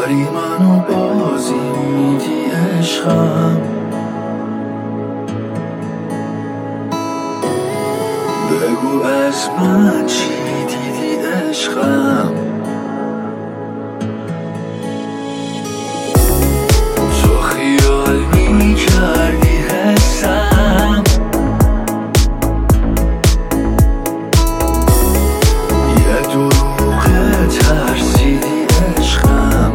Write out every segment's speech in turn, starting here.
داری منو بازی میدی عشقم، بگو از من چی دیدی عشقم. تو خیال میکردی حسم، یه دروغ ترسیدی عشقم.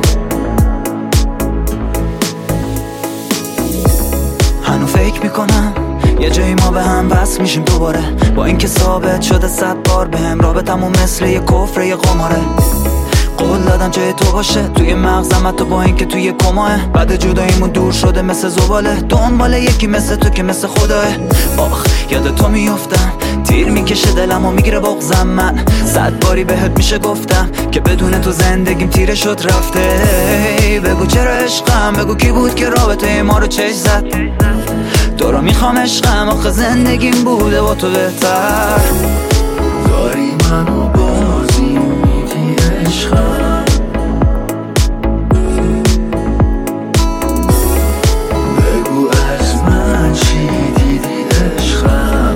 هنو فکر میکنم یه جایی ما به هم بس میشیم دوباره، با اینکه ثابت شده 100 بار بهم رابطمون مثل یه کفر یه قماره. قول دادم جای تو باشه توی مغزم، تو با اینکه توی کماه. بعد جداییمون دور شده مثل زباله، دنبال یکی مثل تو که مثل خداه. آخ یاد تو میافتم، تیر میکشه دلم و میگیره بغضم. من 100 باری بهت میشه گفتم که بدون تو زندگیم تیره شد رفته. بگو چرا عشقم، بگو کی بود که رابطه ما رو چش زد. تو رو میخوام عشقم، آخه زندگیم بوده با تو بهتر. داری منو بازی میدی عشقم، بگو از من چی دیدی عشقم.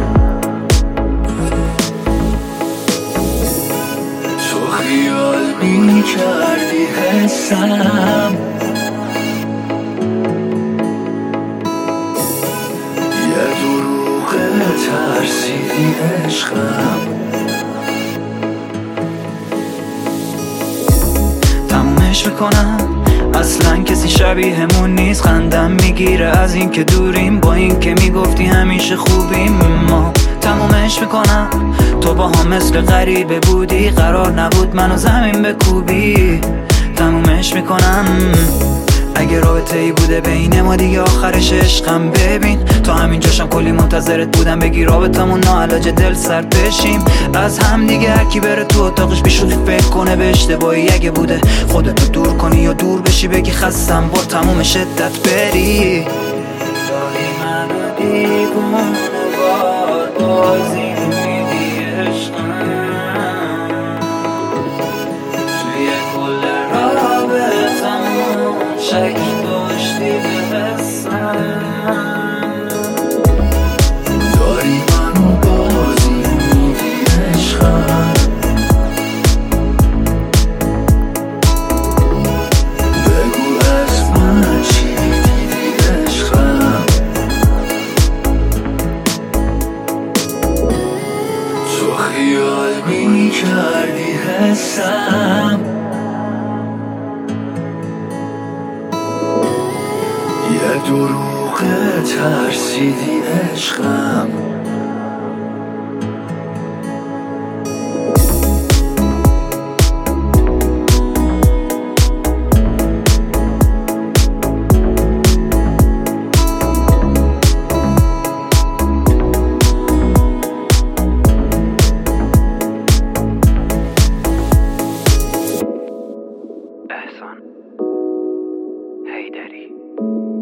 تو خیال میکردی حسم، یه دروغ ترسیدی عشقم. تمومش میکنم، اصلا کسی شبیهمون نیست. خندم میگیره از این که دوریم، با این که میگفتی همیشه خوبیم ما. تمومش میکنم، تو با هم مثل غریبه بودی، قرار نبود منو زمین بکوبی. تمومش میکنم، اگه رابطه ای بوده بین ما دیگه آخرش عشقم. ببین تا همین جاشم کلی منتظرت بودم بگی رابطمون ناعلاج دل سرد بشیم از هم دیگه. هر کی بره تو اتاقش بیشوخی فکر کنه به اشتباهی اگه بوده. خودتو دور کنی یا دور بشی بگی خستم با تموم شدت بری. داری منو دیوونه بار بازی میدی عشقم، توی کل رابطمون شک داشتی به حسم. داری منو بازی میدی عشقم، بگو از من چی دیدی عشقم. تو خیال میکردی حسم، یه دروغ ترسیدی عشقم. احسان حیدری.